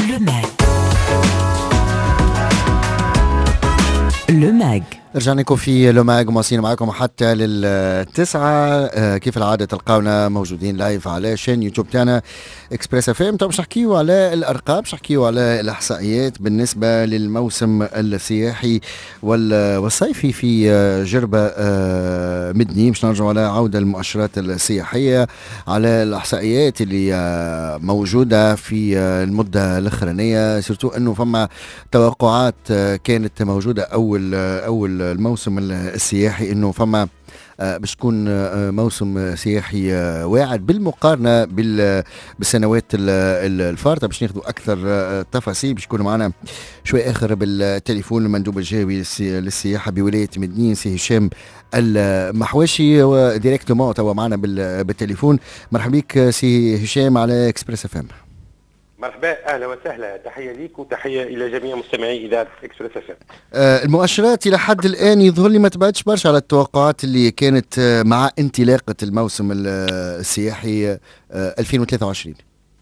لو ماج رجعنا لكم في لو ماج مواصلين معكم حتى للتسعة. كيف العادة تلقاونا موجودين لايف على شين يوتيوب تاعنا اكسبريس اف ام. باش نحكيو على الارقام، باش نحكيو على الاحصائيات بالنسبة للموسم السياحي والصيفي في جربة مدني. باش نرجعوا على عودة المؤشرات السياحية، على الاحصائيات اللي موجودة في المدة الاخرانية، سيرتو انه فما توقعات كانت موجودة اول الموسم السياحي انه فما باش تكون موسم سياحي واعد بالمقارنه بالسنوات الفارطه. باش ناخذوا اكثر تفاصيل، باش يكون معنا شوي اخر بالتليفون المندوب الجهوي للسياحه بولايه مدنين سي هشام المحواشي، وديريكتومون توا معنا بالتليفون. مرحبا بك سي هشام على اكسبريس اف ام. مرحبا، اهلا وسهلا، تحيه ليك وتحيه الى جميع مستمعي اذاعه اكسبريس اف ام. المؤشرات الى حد الان يظهر لي ما تبعدش برشا على التوقعات اللي كانت مع انطلاقه الموسم السياحي 2023.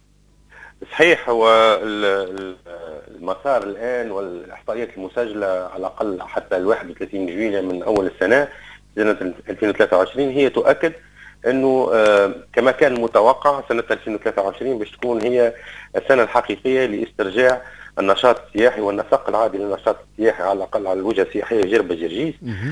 صحيح، هو المسار الان والاحصائيات المسجله على الاقل حتى 31 جويلية من اول السنه 2023 هي تؤكد انه كما كان المتوقع سنه 2023 باش تكون هي السنه الحقيقيه لاسترجاع النشاط السياحي والنسق العادي للنشاط السياحي على الاقل على الوجهه السياحيه جربه جرجيس.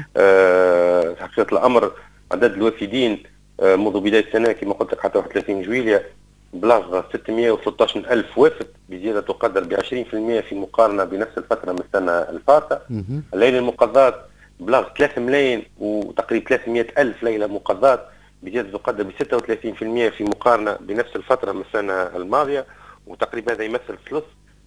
حقيقه الامر عدد الوافدين منذ بدايه السنه كما قلت لك حتى 31 جويلية بلغ 613 ألف وافد، بزياده تقدر ب 20% في مقارنه بنفس الفتره من السنه الفارطه. الليله المقضات بلغ 3 ملايين وتقريبا 300 ألف ليله مقضات، بزياده تقدر ب 36% في مقارنه بنفس الفتره من السنه الماضيه، وتقريبا هذا يمثل ثلث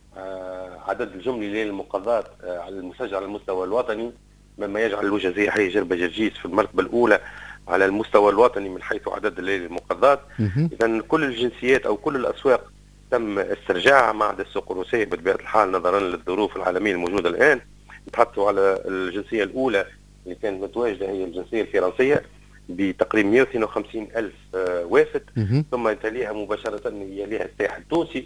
عدد الجملي لليالي المقضات على المسجل على المستوى الوطني، مما يجعل الوجهه السياحيه جربه جرجيس في المرتبه الاولى على المستوى الوطني من حيث عدد الليالي المقضات. اذا كل الجنسيات او كل الاسواق تم استرجاعها ما عدا السوق الروسيه بطبيعه الحال نظرا للظروف العالميه الموجوده الان. نتحدثوا على الجنسيه الاولى اللي كانت متواجده هي الجنسيه الفرنسيه بتقريبا 152 ألف وافد، ثم تليها مباشرة يليها السائح التونسي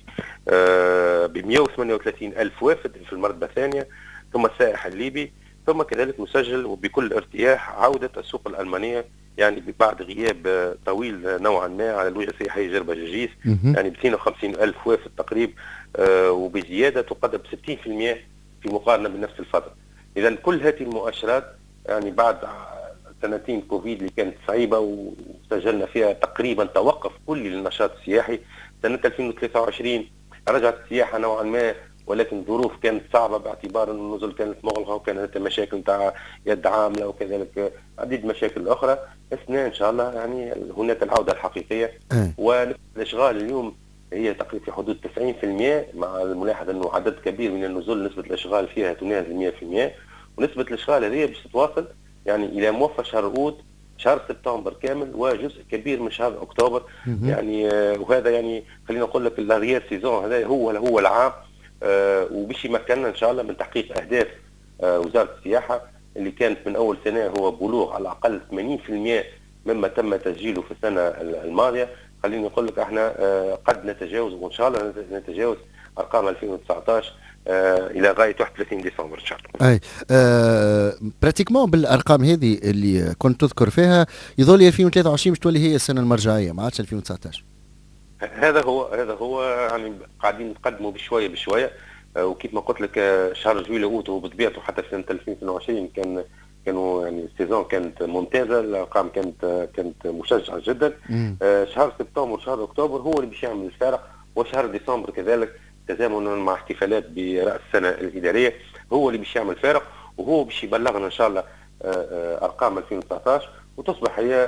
ب 138 ألف وافد في المرتبة الثانية، ثم السائح الليبي، ثم كذلك مسجل وبكل ارتياح عودة السوق الألمانية، يعني بعد غياب طويل نوعا ما على الوجهة السياحية جربة جرجيس، يعني ب 52 ألف وافد تقريبا، وبزيادة تقدر ب 60% في مقارنة بنفس الفترة. إذا كل هذه المؤشرات يعني بعد سنتين كوفيد اللي كانت صعيبة وسجلنا فيها تقريبا توقف كلي للنشاط السياحي، سنة 2023 رجعت السياحة نوعا ما، ولكن الظروف كانت صعبة باعتبار أن النزل كانت مغلقة وكانت مشاكل نتاع يد عاملة وكذلك عديد مشاكل أخرى. السنة إن شاء الله يعني هناك العودة الحقيقية، والإشغال اليوم هي تقريبا في حدود 90%، مع الملاحظة أنه عدد كبير من النزول نسبة الإشغال فيها تنازل 100%، ونسبة الإشغال هذه باش تتواصل يعني الى موفى شهر اوت شهر سبتمبر كامل وجزء كبير من شهر اكتوبر. يعني وهذا يعني خلينا نقول لك الريال سيزون هذا هو العام، وباش يمكننا ان شاء الله من تحقيق اهداف وزاره السياحه اللي كانت من اول سنه هو بلوغ على الاقل 80% مما تم تسجيله في السنه الماضيه. خليني نقول لك احنا قد نتجاوز، وان شاء الله نتجاوز ارقام 2019 الى غايه 31 ديسمبر ان شاء الله. اي براتيكمون بالارقام هذه اللي كنت تذكر فيها يظل 2023 باش تولي هي السنه المرجعيه، ما عادش 2019. هذا هو يعني قاعدين نتقدموا بشويه وكيف ما قلت لك شهر جويلية اوت وبطبيعته حتى في سنه 2022 كانوا يعني السيزون كانت ممتازه، الارقام كانت مشجعه جدا. شهر سبتمبر وشهر اكتوبر هو اللي باش يعمل الفارق، وشهر ديسمبر كذلك تزامنا مع احتفالات براس السنه الاداريه هو اللي باش يعمل فارق، وهو باش يبلغنا ان شاء الله ارقام 2019 وتصبح هي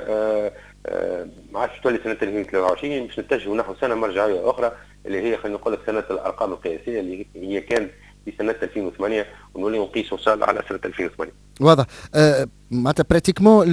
ما عادش تولي سنه 2023 باش نتجهوا نحو سنه مرجعيه اخرى اللي هي خلينا نقول لك سنه الارقام القياسيه اللي هي كانت في سنه 2008 ونولي نقيسوا ان شاء الله على سنه 2008. واضح. معناتها براتيكمون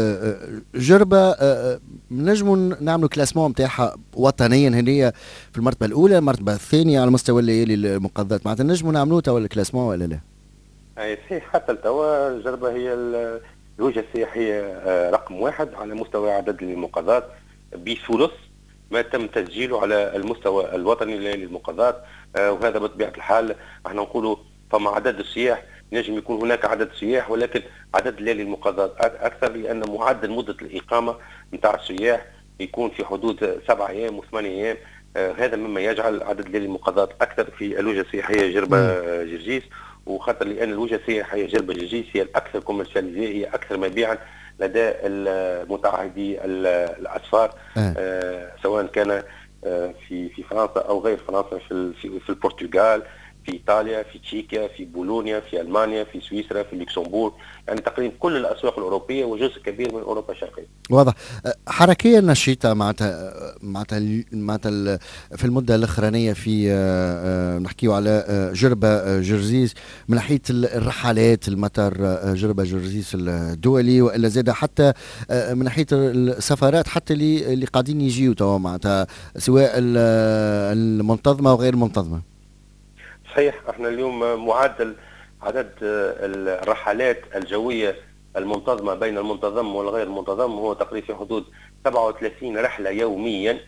جربه نجموا نعملوا كلاسمون نتاعها وطنيا هنية في المرتبه الاولى، المرتبه الثانيه على مستوى الليالي المقضات، معناتها نجموا نعملوا توا الكلاسمون ولا لا؟ اي صحيح، حتى توا جربه هي الوجهه السياحيه رقم واحد على مستوى عدد المقضات بثلث ما تم تسجيله على المستوى الوطني للمقاضاة. وهذا بطبيعة الحال احنا نقولوا فما عدد السياح نجم يكون هناك عدد سياح، ولكن عدد ليالي المقاضاة أكثر، لأن معدل مدة الإقامة نتاع السياح يكون في حدود 7 أيام و8 أيام. هذا مما يجعل عدد ليالي المقاضاة أكثر في الوجهة السياحية جربة جرجيس، وخاطر لأن الوجهة السياحية جربة جرجيس هي الأكثر كوميرشاليزي، هي أكثر مبيعا لدى المتعهدي الأسفار، سواء كان في فرنسا أو غير فرنسا، في البرتغال، في ايطاليا، في تشيكيا، في بولونيا، في المانيا، في سويسرا، في لوكسمبورغ، يعني تقريبا كل الاسواق الاوروبيه وجزء كبير من اوروبا الشرقيه. واضح. حركيا نشيطه في المده الاخرانيه في نحكيو على جربه جرزيز من ناحيه الرحلات المطار جربه جرزيز الدولي، والا زاد حتى من ناحيه السفارات حتى اللي قاعدين يجيو توا معناتها سواء المنتظمه وغير المنتظمه. صحيح، احنا اليوم معدل عدد الرحلات الجويه المنتظمه بين المنتظم والغير المنتظم هو تقريبا في حدود 37 رحله يوميا.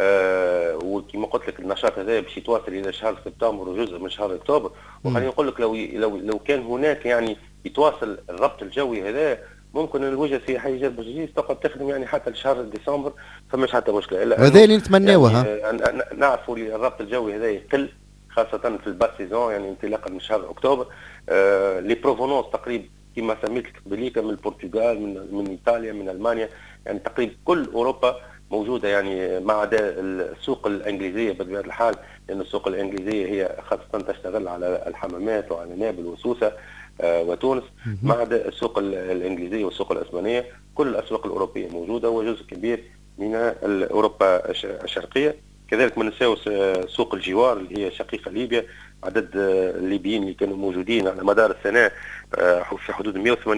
وكما قلت لك النشاط هذا باش يتواصل الى شهر سبتمبر وجزء من شهر اكتوبر. وخليني نقول لك لو كان هناك يعني يتواصل الربط الجوي هذا، ممكن الوجهه السياحيه جربة جرجيس تقعد تخدم يعني حتى لشهر ديسمبر، فماش حتى مشكله. هذا اللي نتمناوه. يعني نعرفوا الربط الجوي هذا يقل خاصة في الباس سيزون، يعني انطلاقا من شهر اكتوبر. لي بروفونونس تقريبا كما سميت لك قبليك من البرتغال، من ايطاليا، من المانيا، يعني تقريبا كل اوروبا موجوده، يعني ما عدا السوق الانجليزيه بطبيعه الحال، لان السوق الانجليزيه هي خاصه تشتغل على الحمامات وعلى نابل وسوسه وتونس. ما عدا السوق الانجليزيه والسوق الاسبانيه، كل الاسواق الاوروبيه موجوده وجزء كبير من اوروبا الشرقيه. كذلك ما ننساوش سوق الجوار اللي هي شقيقه ليبيا، عدد الليبيين اللي كانوا موجودين على مدار السنه في حدود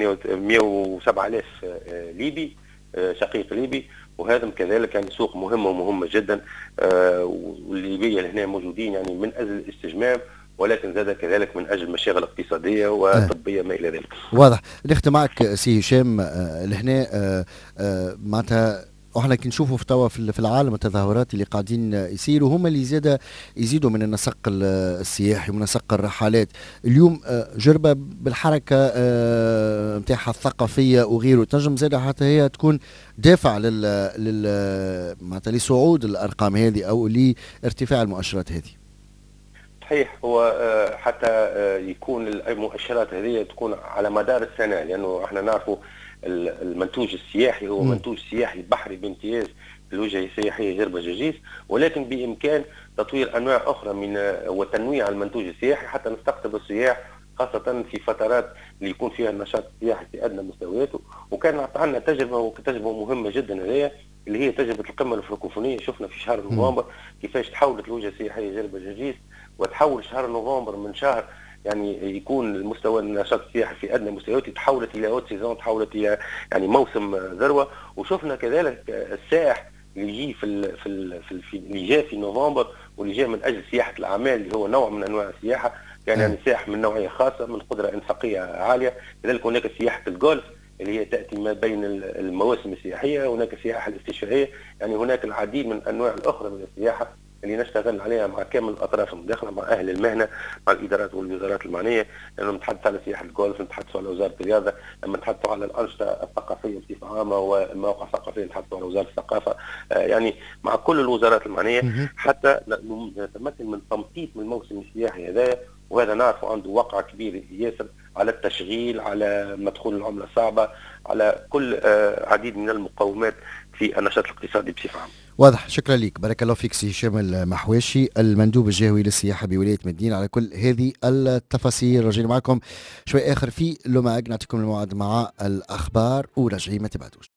107,000 ليبي شقيق ليبي، وهذا كذلك يعني سوق مهمه ومهمه جدا. والليبيه هنا موجودين يعني من اجل الاستجمام، ولكن زاد كذلك من اجل مشاغل اقتصاديه وطبيه ما الى ذلك. واضح. نختم معك سي هشام لهنا معناتها وحنا كي نشوفوا في توا في العالم التظاهرات اللي قاعدين يصيروا هم اللي يزيدوا من النسق السياحي ومن نسق الرحلات. اليوم جربة بالحركة نتاعها الثقافية وغيره تنجم زاد حتى هي تكون دافع معناتها لصعود الأرقام هذه أو لارتفاع المؤشرات هذه. صحيح، هو حتى يكون المؤشرات هذه تكون على مدار السنة، لأنه احنا نعرفوا المنتوج السياحي هو منتوج سياحي بحري بامتياز في الوجهة السياحية جربة جرجيس، ولكن بإمكان تطوير أنواع أخرى من وتنويع المنتوج السياحي حتى نستقطب السياح، خاصة في فترات اللي يكون فيها النشاط السياحي في أدنى مستوياته. وكان عندنا تجربة مهمة جدا هذه اللي هي تجربة القمة الفرنكوفونية. شفنا في شهر نوفمبر كيفاش تحولت الوجهة السياحية جربة جرجيس، وتحول شهر نوفمبر من شهر يعني يكون المستوى النشاط السياحي في ادنى مستويات، تحولت الى اوت سيزون، تحولت الى يعني موسم ذروه. وشفنا كذلك السائح اللي يجي اللي جاء في نوفمبر واللي جاء من اجل سياحه الاعمال اللي هو نوع من انواع السياحه، يعني سائح من نوعيه خاصه من قدره انفاقيه عاليه. كذلك هناك سياحه الجولف اللي هي تاتي ما بين المواسم السياحيه، هناك السياحه الاستشفائيه، يعني هناك العديد من الانواع الاخرى من السياحه اللي نشتغل عليها مع كامل الاطراف المداخله، مع اهل المهنه، مع الادارات والوزارات المعنيه، لانه نتحدث على سياحه الجولف، نتحدث على وزاره الرياضه، لما نتحدث على الانشطه الثقافيه بصفه عامه والمواقع الثقافيه نتحدث على وزاره الثقافه، يعني مع كل الوزارات المعنيه حتى نتمكن من تمطيط من الموسم السياحي هذا. وهذا نعرف عنده وقع كبير ياسر على التشغيل، على مدخول العمله الصعبه، على كل عديد من المقومات في النشاط الاقتصادي بصفه عامه. واضح. شكرا لك، بارك الله فيك سي هشام المحواشي المندوب الجهوي للسياحه بولايه مدينه على كل هذه التفاصيل. راجعين معكم شوي اخر في لوماج، نعطيكم الموعد مع الاخبار وراجعين ما تبعدوش.